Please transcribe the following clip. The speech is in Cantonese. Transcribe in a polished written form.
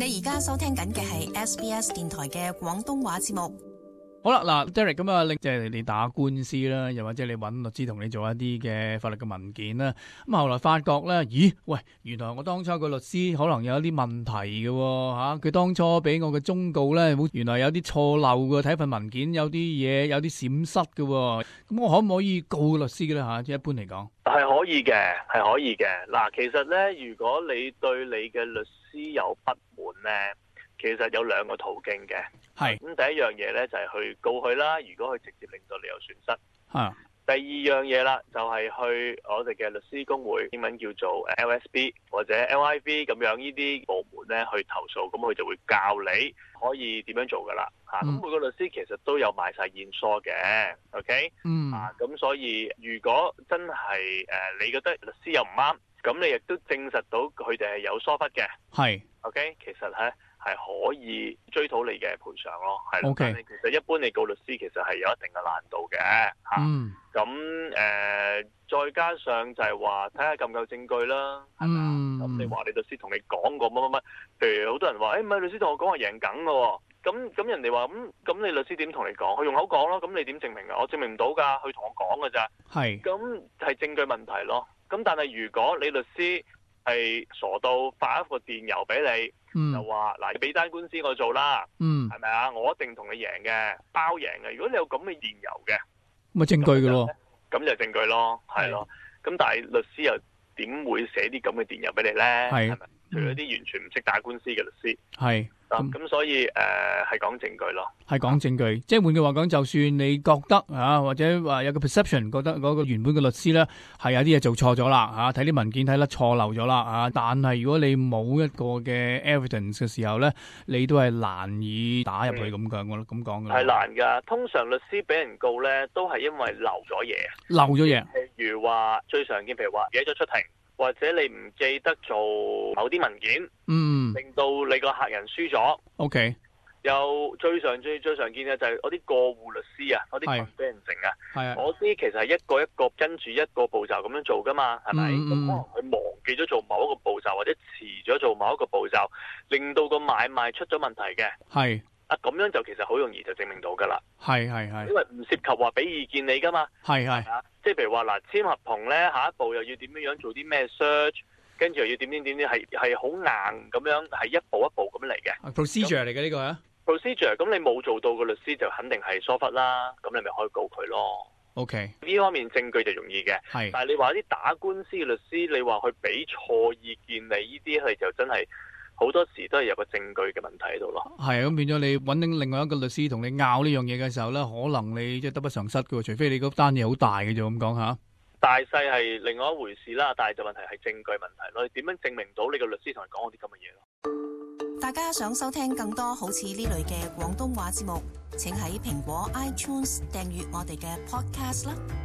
你而家收聽緊嘅係 SBS 電台嘅廣東話節目。 好啦，嗱 Derek 咁啊，即係你打官司啦，又或者你揾律師同你做一啲嘅法律嘅文件啦。咁後來發覺咧，咦，喂，原來我當初個律師可能有一啲問題嘅吓，佢當初俾我嘅忠告咧，原來有啲錯漏嘅，睇份文件有啲嘢有啲閃失嘅。咁我可唔可以告律師嘅咧吓？即係一般嚟講， 係可以嘅，係可以嘅。嗱，其實咧，如果你對你嘅律師有不滿咧，其實有兩個途徑嘅。係咁，第一樣嘢咧就係去告佢啦。如果佢直接令到你有損失，第二樣嘢啦就係去我哋嘅律師公會，英文叫做 LSB 或者 LIV 咁樣呢啲部門咧去投訴，咁佢就會教你可以點樣做噶啦。咁每個律師其實都有買晒現疏嘅 ，OK？咁所以如果真係你覺得律師又唔啱，咁你亦都證實到佢哋係有疏忽嘅，係 OK？其實咧係可以追討你嘅賠償咯，係啦。但係其實一般你告律師其實係有一定嘅難度嘅嚇。咁再加上就係話睇下夠唔夠證據啦，係咪啊？咁你話你律師同你講過乜乜乜，譬如好多人話，唔係律師同我講話贏梗嘅喎。咁人哋話咁你律師點同你講？佢用口講咯，咁你點證明啊？我證明唔到㗎，佢同我講㗎咋。係。咁係證據問題咯。咁但係如果你律師係傻到發一個電郵俾你，就話嗱，你俾單官司我做啦，係咪啊？我一定同你贏嘅，包贏嘅。如果你有咁嘅電郵嘅， 咁證據嘅咯， 咁就證據咯，係咯。咁但係律師又點會寫啲咁嘅電郵俾你咧？係咪？除咗啲完全唔識打官司嘅律師，係。咁所以係講證據咯，係講證據，即係換句話講，就算你覺得或者話有個 perception，覺得嗰個原本嘅律師咧係有啲嘢做錯咗啦睇啲文件睇得錯漏咗啦但係如果你冇一個嘅 evidence 嘅時候咧，你都係難以打入去咁講嘅咯，咁講嘅。係難㗎，通常律師俾人告咧都係因為漏咗嘢，譬如話最常見，譬如話記咗出庭。或者你唔記得做某啲文件，令到你個客人輸咗。OK， 又最常見嘅就係嗰啲過戶律師啊，嗰啲 conveyancing 啊，嗰啲其實係一個一個跟住一個步驟咁樣做噶嘛，係咪？咁可能佢忘記咗做某一個步驟，或者遲咗做某一個步驟，令到個買賣出咗問題嘅。係。咁樣就其實好容易就證明到噶啦，係，因為唔涉及話俾意見你噶嘛，係，即係譬如話嗱簽合同咧，下一步又要點樣做啲咩 search，跟住又要點係好硬咁樣，係一步一步咁嚟嘅 procedure 嚟嘅呢個啊 procedure， 咁你冇做到個律師就肯定係疏忽啦，咁你咪可以告佢咯。OK， 呢方面證據就容易嘅，係，但係你話啲打官司嘅律師，你話去俾錯意見你呢啲係就真係。好多時都係有個證據嘅問題喺度咯。係啊，咁變咗你揾另外一個律師同你拗呢樣嘢嘅時候咧，可能你即係得不償失嘅喎，除非你嗰單嘢好大嘅啫，咁講下。大細係另外一回事啦，但係就問題係證據問題咯。你點樣證明到你個律師同你講嗰啲咁嘅嘢咯？ 大家想收聽更多好似呢類嘅廣東話節目，請喺蘋果 iTunes 訂閱我哋嘅 podcast 啦。